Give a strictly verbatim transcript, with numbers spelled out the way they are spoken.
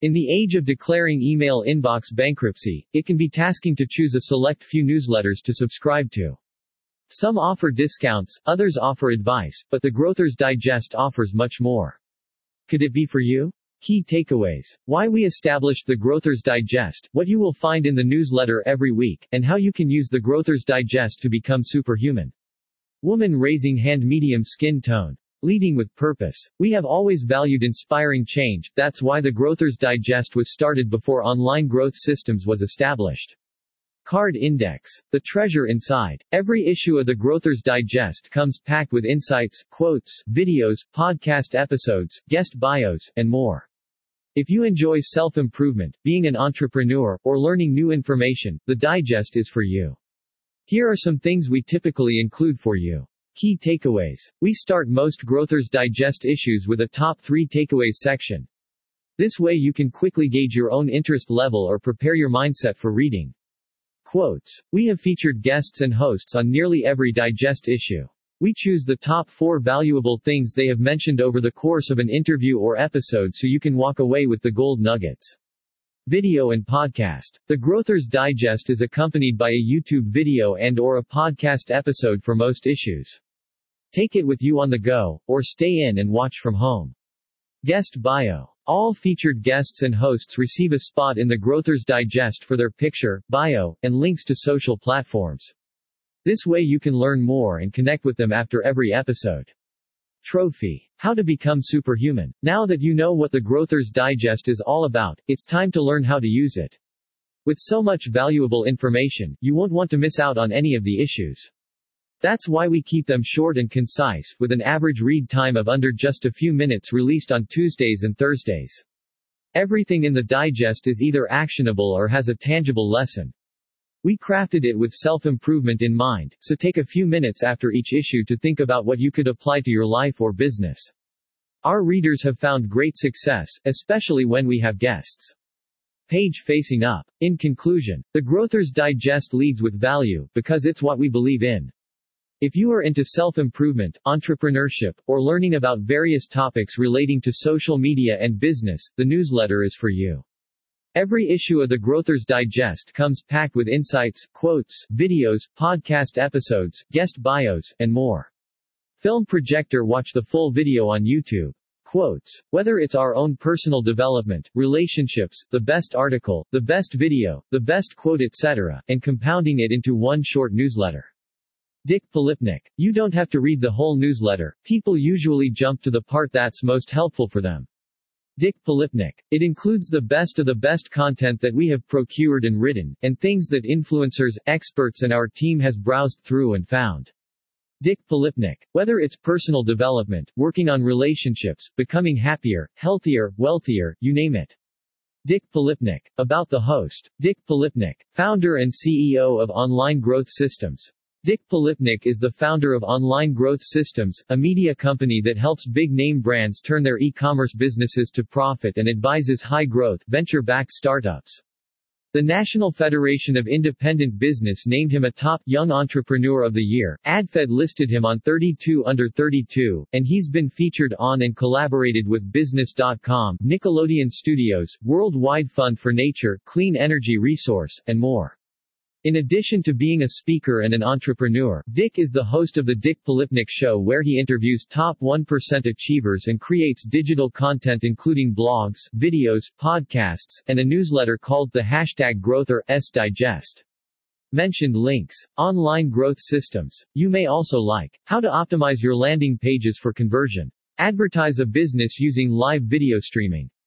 In the age of declaring email inbox bankruptcy, it can be tasking to choose a select few newsletters to subscribe to. Some offer discounts, others offer advice, but the Growthers Digest offers much more. Could it be for you? Key takeaways. Why we established the Growthers Digest, what you will find in the newsletter every week, and how you can use the Growthers Digest to become superhuman. Woman raising hand, medium skin tone. Leading with purpose. We have always valued inspiring change, that's why the Growthers Digest was started before Online Growth Systems was established. Card Index. The treasure inside. Every issue of the Growthers Digest comes packed with insights, quotes, videos, podcast episodes, guest bios, and more. If you enjoy self-improvement, being an entrepreneur, or learning new information, the digest is for you. Here are some things we typically include for you. Key takeaways. We start most Growthers Digest issues with a top three takeaways section. This way you can quickly gauge your own interest level or prepare your mindset for reading. Quotes. We have featured guests and hosts on nearly every digest issue. We choose the top four valuable things they have mentioned over the course of an interview or episode so you can walk away with the gold nuggets. Video and podcast. The Growthers Digest is accompanied by a YouTube video and or a podcast episode for most issues. Take it with you on the go, or stay in and watch from home. Guest bio. All featured guests and hosts receive a spot in the Growthers Digest for their picture, bio, and links to social platforms. This way you can learn more and connect with them after every episode. Trophy. How to become superhuman. Now that you know what the Growthers Digest is all about, it's time to learn how to use it. With so much valuable information, you won't want to miss out on any of the issues. That's why we keep them short and concise, with an average read time of under just a few minutes, released on Tuesdays and Thursdays. Everything in the digest is either actionable or has a tangible lesson. We crafted it with self-improvement in mind, so take a few minutes after each issue to think about what you could apply to your life or business. Our readers have found great success, especially when we have guests. Page facing up. In conclusion, the Growthers Digest leads with value, because it's what we believe in. If you are into self-improvement, entrepreneurship, or learning about various topics relating to social media and business, the newsletter is for you. Every issue of the Growthers Digest comes packed with insights, quotes, videos, podcast episodes, guest bios, and more. Film projector. Watch the full video on YouTube. Quotes. Whether it's our own personal development, relationships, the best article, the best video, the best quote, et cetera, and compounding it into one short newsletter. Dick Polipnik. You don't have to read the whole newsletter, people usually jump to the part that's most helpful for them. Dick Polipnik. It includes the best of the best content that we have procured and written, and things that influencers, experts and our team has browsed through and found. Dick Polipnik. Whether it's personal development, working on relationships, becoming happier, healthier, wealthier, you name it. Dick Polipnik. About the host. Dick Polipnik, founder and C E O of Online Growth Systems. Dick Polipnik is the founder of Online Growth Systems, a media company that helps big-name brands turn their e-commerce businesses to profit and advises high-growth, venture-backed startups. The National Federation of Independent Business named him a top Young Entrepreneur of the Year, AdFed listed him on thirty-two under thirty-two, and he's been featured on and collaborated with Business dot com, Nickelodeon Studios, Worldwide Fund for Nature, Clean Energy Resource, and more. In addition to being a speaker and an entrepreneur, Dick is the host of The Dick Polipnik Show, where he interviews top one percent achievers and creates digital content including blogs, videos, podcasts, and a newsletter called the hashtag Growthers Digest. Mentioned links. Online Growth Systems. You may also like how to optimize your landing pages for conversion. Advertise a business using live video streaming.